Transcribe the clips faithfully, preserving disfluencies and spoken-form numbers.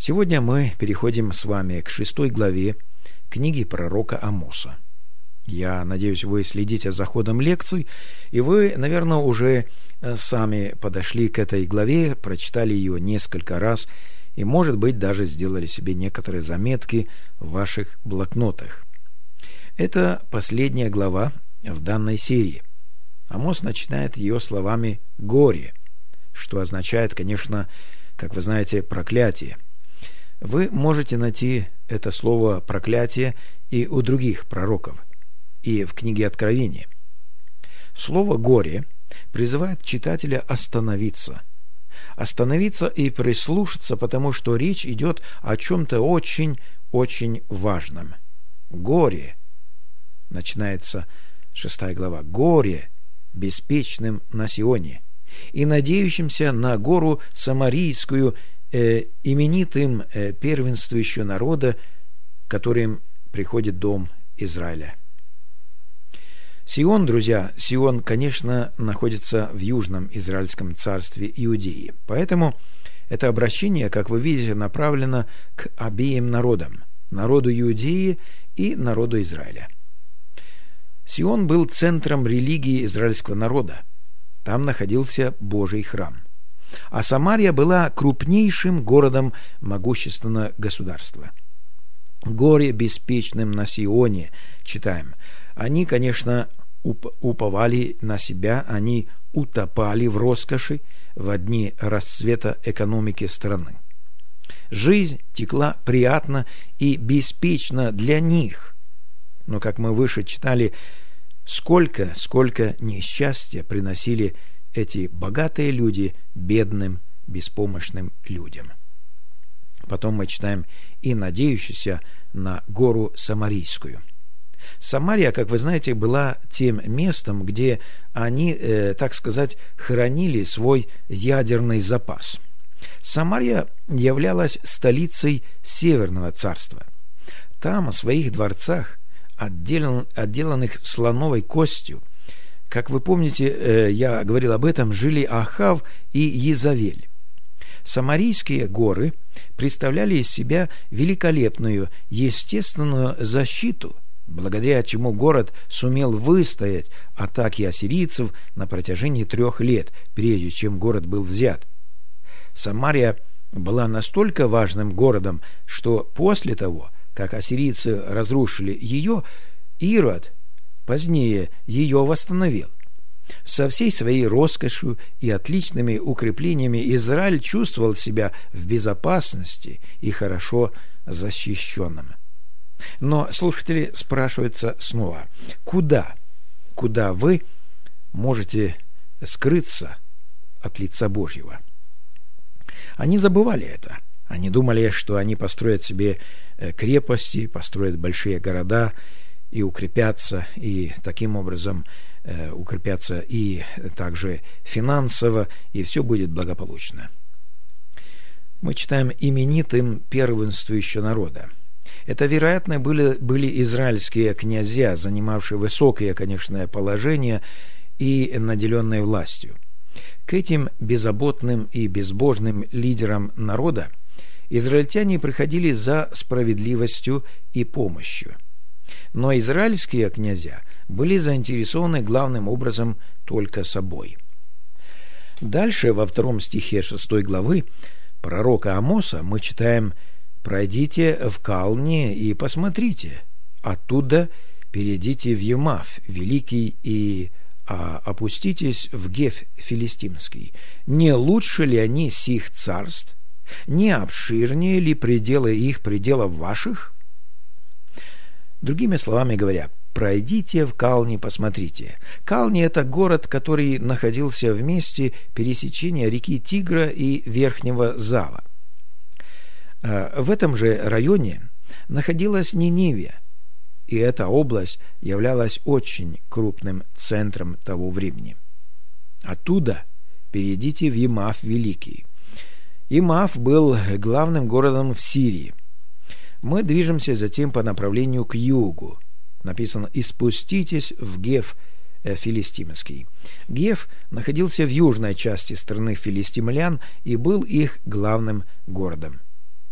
Сегодня мы переходим с вами к шестой главе книги пророка Амоса. Я надеюсь, вы следите за ходом лекций, и вы, наверное, уже сами подошли к этой главе, прочитали ее несколько раз, и, может быть, даже сделали себе некоторые заметки в ваших блокнотах. Это последняя глава в данной серии. Амос начинает ее словами «горе», что означает, конечно, как вы знаете, проклятие. Вы можете найти это слово «проклятие» и у других пророков, и в книге Откровения. Слово «горе» призывает читателя остановиться. Остановиться и прислушаться, потому что речь идет о чем-то очень-очень важном. Горе, начинается шестая глава, горе беспечным на Сионе и надеющимся на гору Самарийскую, э, именитым э, первенствующего народа, которым приходит дом Израиля. Сион, друзья, Сион, конечно, находится в южном израильском царстве Иудеи. Поэтому это обращение, как вы видите, направлено к обеим народам, народу Иудеи и народу Израиля. Сион был центром религии израильского народа. Там находился Божий храм. А Самария была крупнейшим городом могущественного государства. «Горе беспечным на Сионе», читаем. Они, конечно, уповали на себя, они утопали в роскоши в дни расцвета экономики страны. Жизнь текла приятно и беспечно для них. Но, как мы выше читали, сколько, сколько несчастья приносили эти богатые люди бедным, беспомощным людям. Потом мы читаем «и надеющийся на гору Самарийскую». Самария, как вы знаете, была тем местом, где они, э, так сказать, хранили свой ядерный запас. Самария являлась столицей Северного царства. Там, в своих дворцах, отделан, отделанных слоновой костью, как вы помните, э, я говорил об этом, жили Ахав и Езавель. Самарийские горы представляли из себя великолепную естественную защиту, благодаря чему город сумел выстоять атаки ассирийцев на протяжении трех лет, прежде чем город был взят. Самария была настолько важным городом, что после того, как ассирийцы разрушили ее, Ирод позднее ее восстановил. Со всей своей роскошью и отличными укреплениями Израиль чувствовал себя в безопасности и хорошо защищенным. Но слушатели спрашиваются снова, куда, куда вы можете скрыться от лица Божьего? Они забывали это. Они думали, что они построят себе крепости, построят большие города и укрепятся, и таким образом э, укрепятся и также финансово, и все будет благополучно. Мы читаем «именитым первенствующего народа». Это, вероятно, были, были израильские князья, занимавшие высокое, конечно, положение и наделенные властью. К этим беззаботным и безбожным лидерам народа израильтяне приходили за справедливостью и помощью. Но израильские князья были заинтересованы главным образом только собой. Дальше, во втором стихе шестой главы пророка Амоса, мы читаем: «Пройдите в Калне и посмотрите, оттуда перейдите в Емав великий и а, опуститесь в Геф филистимский. Не лучше ли они сих царств? Не обширнее ли пределы их пределов ваших?» Другими словами говоря, пройдите в Калне, посмотрите. Кални – это город, который находился в месте пересечения реки Тигра и Верхнего Зава. В этом же районе находилась Ниневия, и эта область являлась очень крупным центром того времени. Оттуда перейдите в Емав Великий. Емав был главным городом в Сирии. Мы движемся затем по направлению к югу. Написано: «И спуститесь в Геф филистимский». Геф находился в южной части страны филистимлян и был их главным городом.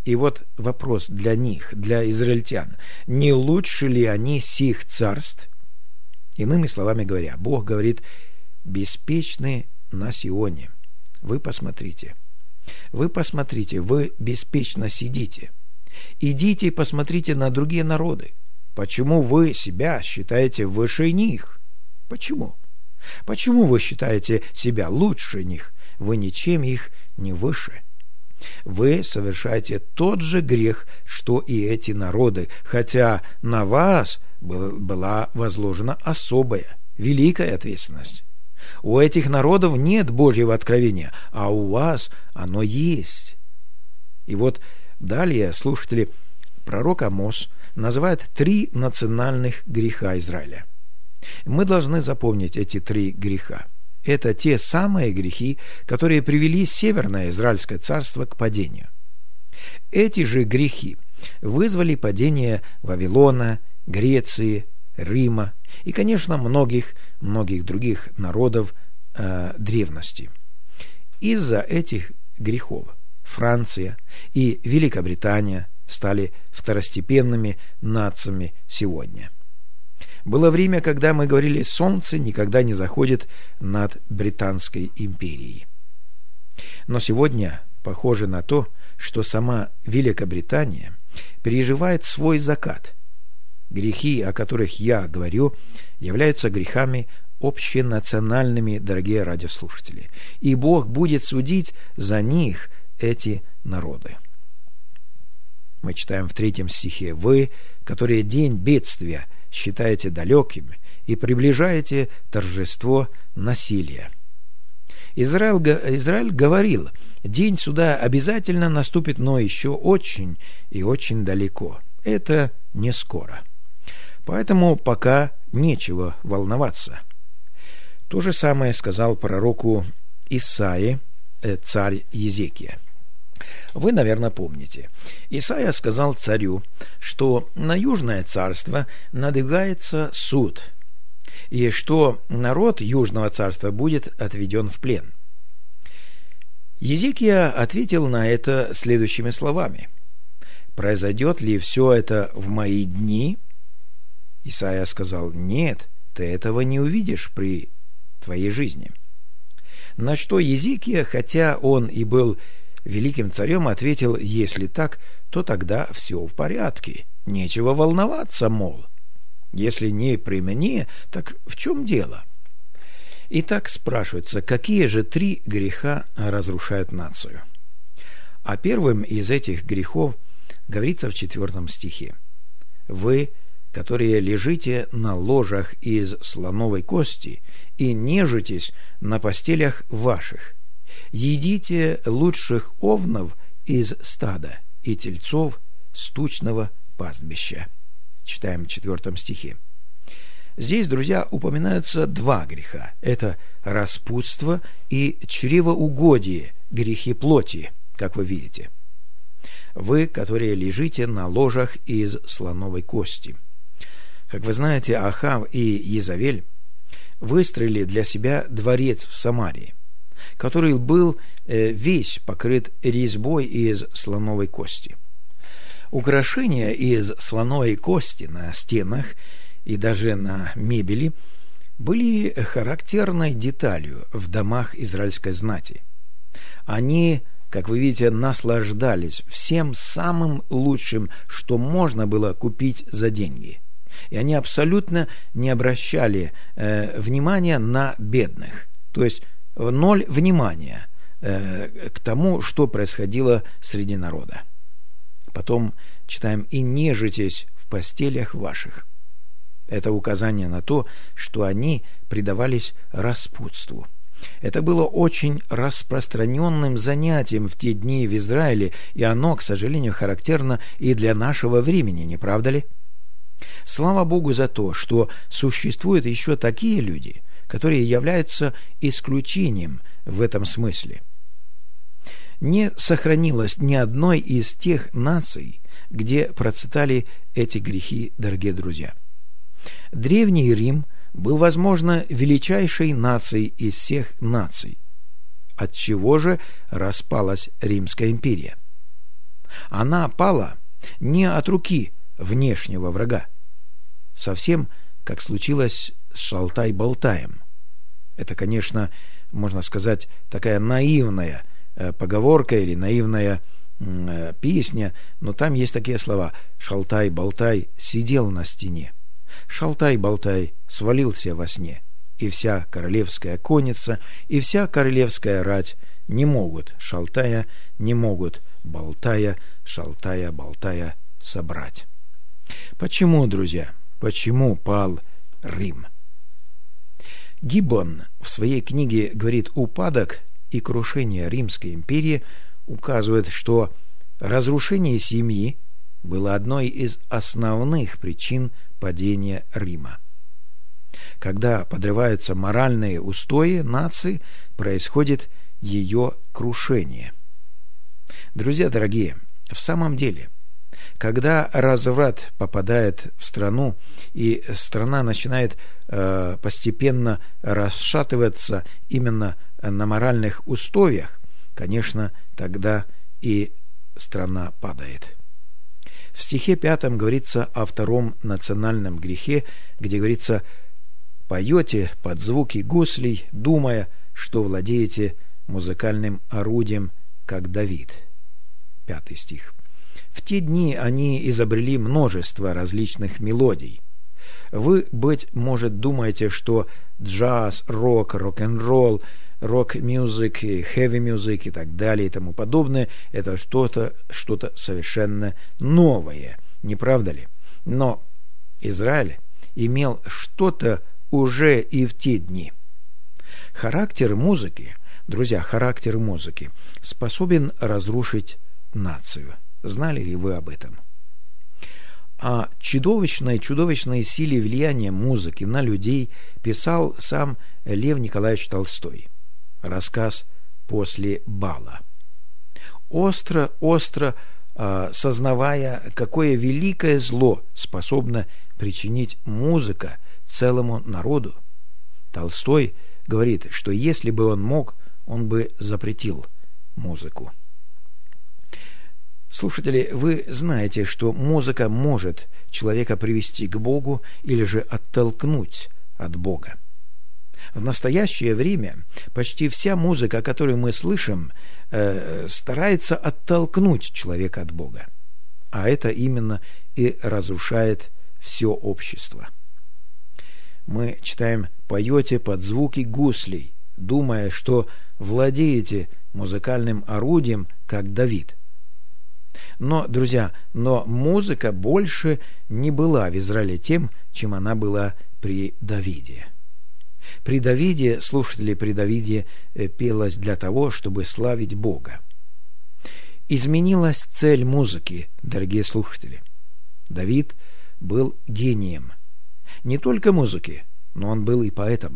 И вот вопрос для них, для израильтян. Не лучше ли они сих царств? Иными словами говоря, Бог говорит: беспечны на Сионе. Вы посмотрите. Вы посмотрите, вы беспечно сидите. Идите и посмотрите на другие народы. Почему вы себя считаете выше них? Почему? Почему вы считаете себя лучше них? Вы ничем их не выше. Вы совершаете тот же грех, что и эти народы, хотя на вас была возложена особая, великая ответственность. У этих народов нет Божьего откровения, а у вас оно есть. И вот далее, слушатели, пророк Амос называет три национальных греха Израиля. Мы должны запомнить эти три греха. Это те самые грехи, которые привели Северное Израильское царство к падению. Эти же грехи вызвали падение Вавилона, Греции, Рима и, конечно, многих, многих других народов э, древности. Из-за этих грехов Франция и Великобритания стали второстепенными нациями сегодня. Было время, когда мы говорили: солнце никогда не заходит над Британской империей. Но сегодня похоже на то, что сама Великобритания переживает свой закат. Грехи, о которых я говорю, являются грехами общенациональными, дорогие радиослушатели, и Бог будет судить за них эти народы. Мы читаем в третьем стихе: «Вы, которые день бедствия считаете далеким и приближаете торжество насилия». Израиль, Израиль говорил: день суда обязательно наступит, но еще очень и очень далеко. Это не скоро. Поэтому пока нечего волноваться. То же самое сказал пророку Исаии царь Езекия. Вы, наверное, помните. Исаия сказал царю, что на Южное царство надвигается суд, и что народ Южного царства будет отведен в плен. Езекия ответил на это следующими словами: «Произойдет ли все это в мои дни?» Исаия сказал: «Нет, ты этого не увидишь при твоей жизни». На что Езекия, хотя он и был великим царем, ответил: «Если так, то тогда все в порядке, нечего волноваться, мол. Если не при мне, так в чем дело?» Итак, спрашивается, какие же три греха разрушают нацию? О первом из этих грехов говорится в четвертом стихе: «Вы, которые лежите на ложах из слоновой кости и нежитесь на постелях ваших, едите лучших овнов из стада и тельцов с тучного пастбища». Читаем в четвертом стихе. Здесь, друзья, упоминаются два греха. Это распутство и чревоугодие, грехи плоти, как вы видите. «Вы, которые лежите на ложах из слоновой кости». Как вы знаете, Ахав и Иезавель выстроили для себя дворец в Самарии, который был весь покрыт резьбой из слоновой кости. Украшения из слоновой кости на стенах и даже на мебели были характерной деталью в домах израильской знати. Они, как вы видите, наслаждались всем самым лучшим, что можно было купить за деньги. И они абсолютно не обращали э, внимания на бедных. То есть ноль внимания э, к тому, что происходило среди народа. Потом читаем: «И нежитесь в постелях ваших». Это указание на то, что они предавались распутству. Это было очень распространенным занятием в те дни в Израиле, и оно, к сожалению, характерно и для нашего времени, не правда ли? Слава Богу за то, что существуют еще такие люди, которые являются исключением в этом смысле. Не сохранилось ни одной из тех наций, где процветали эти грехи, дорогие друзья. Древний Рим был, возможно, величайшей нацией из всех наций. Отчего же распалась Римская империя? Она пала не от руки внешнего врага, совсем как случилось с Шалтай-Болтаем. Это, конечно, можно сказать, такая наивная э, поговорка или наивная э, песня, но там есть такие слова: Шалтай-Болтай сидел на стене, Шалтай-Болтай свалился во сне, и вся королевская конница, и вся королевская рать не могут Шалтая, не могут Болтая, Шалтая-Болтая собрать. Почему, друзья? Почему пал Рим? Гиббон в своей книге говорит: упадок и крушение Римской империи указывают, что разрушение семьи было одной из основных причин падения Рима. Когда подрываются моральные устои нации, происходит ее крушение. Друзья дорогие, в самом деле, когда разврат попадает в страну, и страна начинает э, постепенно расшатываться именно на моральных устоях, конечно, тогда и страна падает. В стихе пятом говорится о втором национальном грехе, где говорится: «Поете под звуки гуслей, думая, что владеете музыкальным орудием, как Давид». Пятый стих. В те дни они изобрели множество различных мелодий. Вы, быть может, думаете, что джаз, рок, рок-н-ролл, рок-мюзик, хэви-мюзик и так далее и тому подобное – это что-то, что-то совершенно новое, не правда ли? Но Израиль имел что-то уже и в те дни. Характер музыки, друзья, характер музыки способен разрушить нацию. Знали ли вы об этом? О чудовищной, чудовищной силе влияния музыки на людей писал сам Лев Николаевич Толстой. Рассказ «После бала». Остро, остро э, сознавая, какое великое зло способна причинить музыка целому народу, Толстой говорит, что если бы он мог, он бы запретил музыку. Слушатели, вы знаете, что музыка может человека привести к Богу или же оттолкнуть от Бога. В настоящее время почти вся музыка, которую мы слышим, э, старается оттолкнуть человека от Бога. А это именно и разрушает все общество. Мы читаем: «Поете под звуки гуслей, думая, что владеете музыкальным орудием, как Давид». Но, друзья, но музыка больше не была в Израиле тем, чем она была при Давиде. При Давиде, слушатели, при Давиде пелось для того, чтобы славить Бога. Изменилась цель музыки, дорогие слушатели. Давид был гением не только музыки, но он был и поэтом.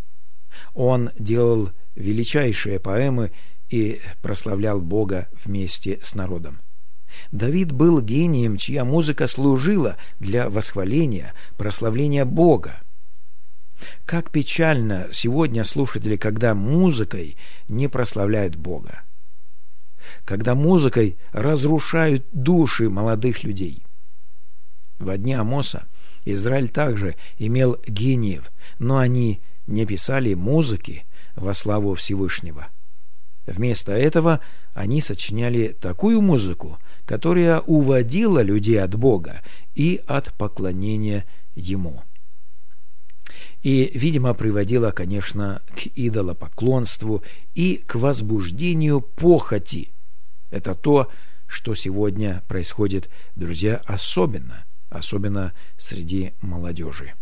Он делал величайшие поэмы и прославлял Бога вместе с народом. Давид был гением, чья музыка служила для восхваления, прославления Бога. Как печально сегодня, слушатели, когда музыкой не прославляют Бога, когда музыкой разрушают души молодых людей. Во дни Амоса Израиль также имел гениев, но они не писали музыки во славу Всевышнего. Вместо этого они сочиняли такую музыку, которая уводила людей от Бога и от поклонения Ему. И, видимо, приводила, конечно, к идолопоклонству и к возбуждению похоти. Это то, что сегодня происходит, друзья, особенно, особенно среди молодежи.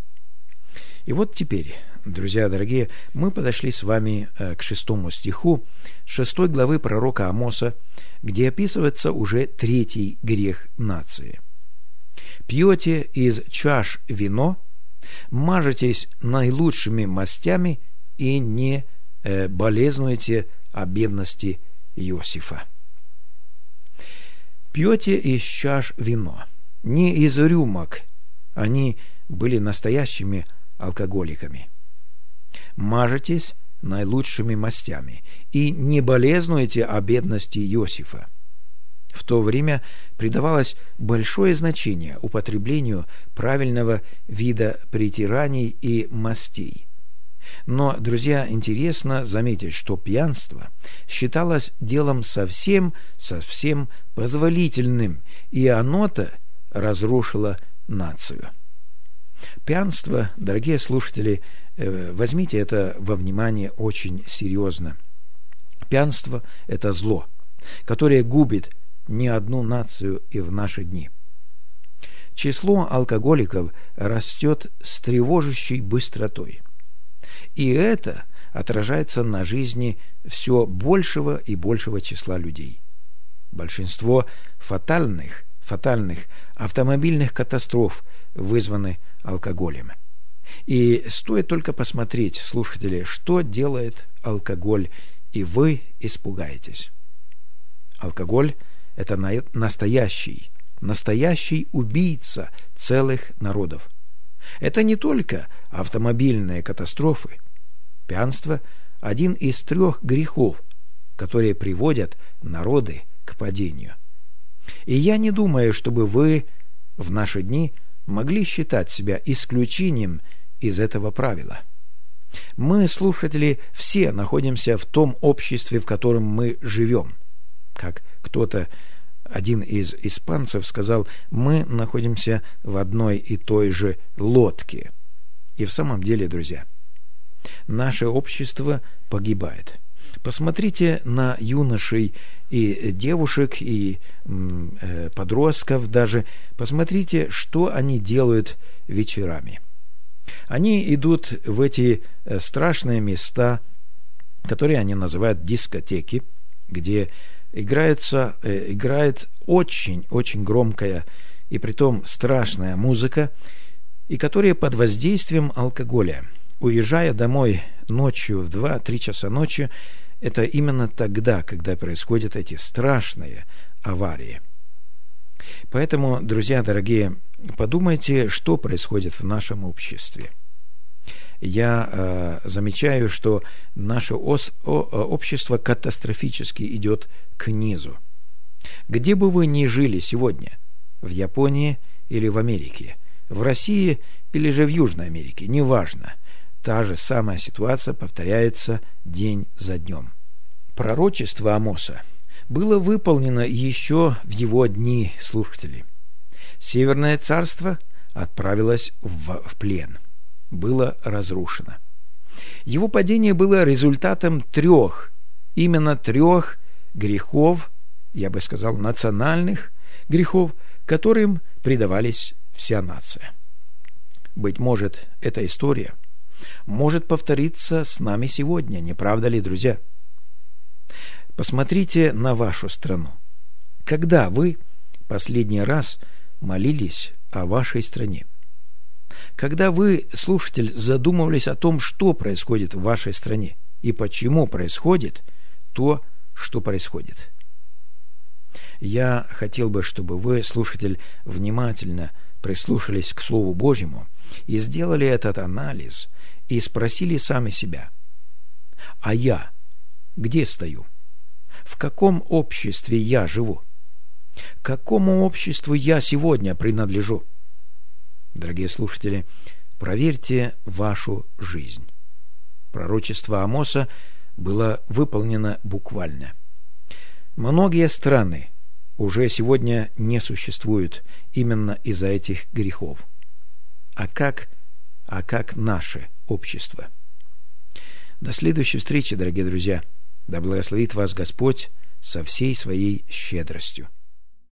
И вот теперь, друзья дорогие, мы подошли с вами к шестому стиху шестой главы пророка Амоса, где описывается уже третий грех нации. «Пьете из чаш вино, мажетесь наилучшими мастями и не э, болезнуете о бедности Иосифа». Пьете из чаш вино, не из рюмок, они были настоящими алкоголиками. Мажетесь наилучшими мастями и не болезнуете о бедности Иосифа. В то время придавалось большое значение употреблению правильного вида притираний и мастей. Но, друзья, интересно заметить, что пьянство считалось делом совсем-совсем позволительным, и оно-то разрушило нацию. Пьянство, дорогие слушатели, возьмите это во внимание очень серьезно. Пьянство – это зло, которое губит не одну нацию и в наши дни. Число алкоголиков растет с тревожащей быстротой. И это отражается на жизни все большего и большего числа людей. Большинство фатальных, фатальных автомобильных катастроф вызваны алкоголем. И стоит только посмотреть, слушатели, что делает алкоголь, и вы испугаетесь. Алкоголь – это настоящий, настоящий убийца целых народов. Это не только автомобильные катастрофы. Пьянство – один из трех грехов, которые приводят народы к падению. И я не думаю, чтобы вы в наши дни могли считать себя исключением из этого правила. Мы, слушатели, все находимся в том обществе, в котором мы живем. Как кто-то, один из испанцев сказал, мы находимся в одной и той же лодке. И в самом деле, друзья, наше общество погибает. Посмотрите на юношей и девушек, и э, подростков даже. Посмотрите, что они делают вечерами. Они идут в эти страшные места, которые они называют дискотеки, где играется, э, играет очень-очень громкая и притом страшная музыка, и которые под воздействием алкоголя, уезжая домой ночью в два-три часа ночи, это именно тогда, когда происходят эти страшные аварии. Поэтому, друзья дорогие, подумайте, что происходит в нашем обществе. Я э, замечаю, что наше ос, о, общество катастрофически идет к низу. Где бы вы ни жили сегодня, в Японии или в Америке, в России или же в Южной Америке, неважно, та же самая ситуация повторяется день за днем. Пророчество Амоса было выполнено еще в его дни, слушатели. Северное царство отправилось в, в плен, было разрушено. Его падение было результатом трех, именно трех грехов, я бы сказал, национальных грехов, которым предавались вся нация. Быть может, эта история может повториться с нами сегодня, не правда ли, друзья? Посмотрите на вашу страну. Когда вы последний раз молились о вашей стране? Когда вы, слушатель, задумывались о том, что происходит в вашей стране и почему происходит то, что происходит? Я хотел бы, чтобы вы, слушатель, внимательно прислушались к Слову Божьему и сделали этот анализ и спросили сами себя: а я где стою? В каком обществе я живу? К какому обществу я сегодня принадлежу? Дорогие слушатели, проверьте вашу жизнь. Пророчество Амоса было выполнено буквально. Многие страны уже сегодня не существуют именно из-за этих грехов. А как, а как наше общество? До следующей встречи, дорогие друзья. Да благословит вас Господь со всей своей щедростью.